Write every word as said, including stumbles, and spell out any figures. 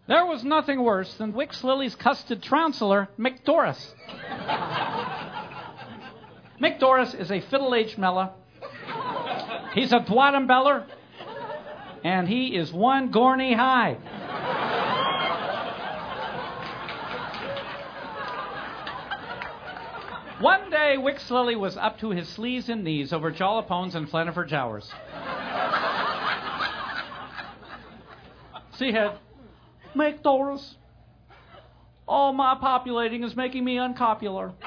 There was nothing worse than Wix Lily's custard trouncillor, Mick Doris. Mick Doris is a fiddle-aged mella. He's a dwadembeller, and he is one gorny high. One day, Wix Lily was up to his sleeves and knees over jollipones and Flanifer Jowers. Seahead, Mick Doris, all my populating is making me uncopular.